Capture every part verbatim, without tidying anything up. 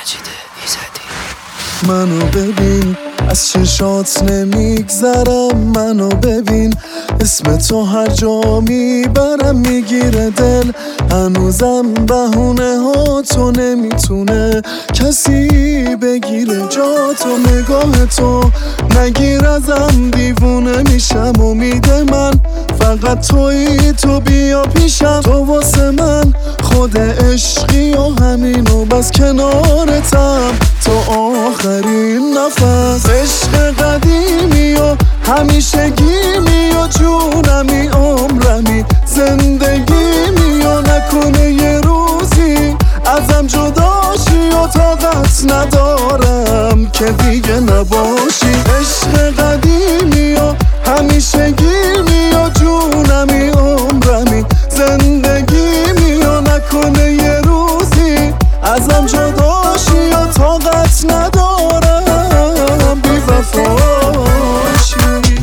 مجید ایزدی. منو ببین از چشات نمیگذرم، منو ببین اسم تو هر جا میبرم میگیره دل. هنوزم بهونه ها تو نمیتونه کسی بگیره جا تو. نگاه تو نگیر ازم دیوونه میشم، امید من فقط تویی، تو بیا پیشم. تو واسه من خود عشقی و همینو بس کنارتم تا آخرین نفس. عشق قدیمی و همیشگیمی و جونمی عمرمی زندگیمی و نکنه یه روزی ازم جداشی و طاقت ندارم که دیگه نباشی. عشق قدیمی و همیشگیمی و جونمی عمرمی زندگیمی و نکنه یه روزی ازم جداشی و طاقت ندارم بی وفاشی.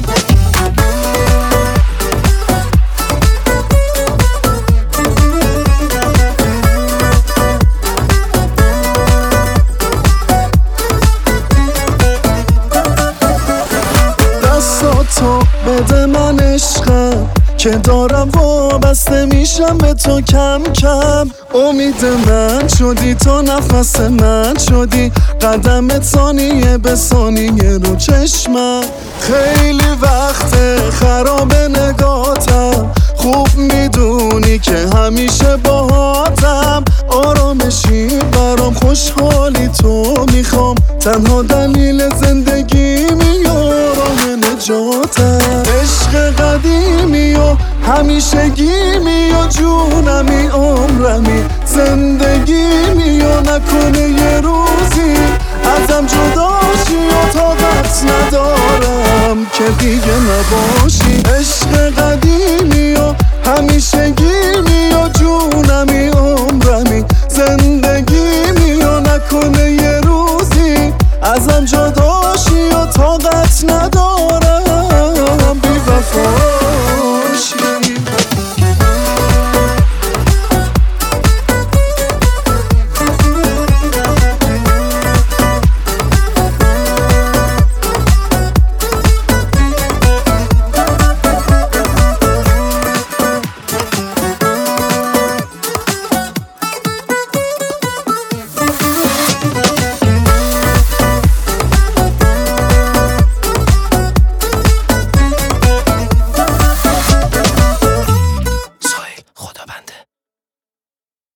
دستاتو بده من عشقم که دارم وابسته میشم به تو کم کم. امید من شدی تو، نفس من شدی، قدمت ثانیه به ثانیه رو چشمم. خیلی وقت خراب نگاتم، خوب میدونی که همیشه باهاتم. آرامشی برام خوشحالی تو میخوام، تنها دلیل زندگیمی و راه نجاتم. عشق قدیمی و همیشگیمی و جونمی عمرمی زندگیمی و نکنه یه روزی ازم جداشی و طاقت ندارم که دیگه نباشی. عشق قدیمی و همیشگی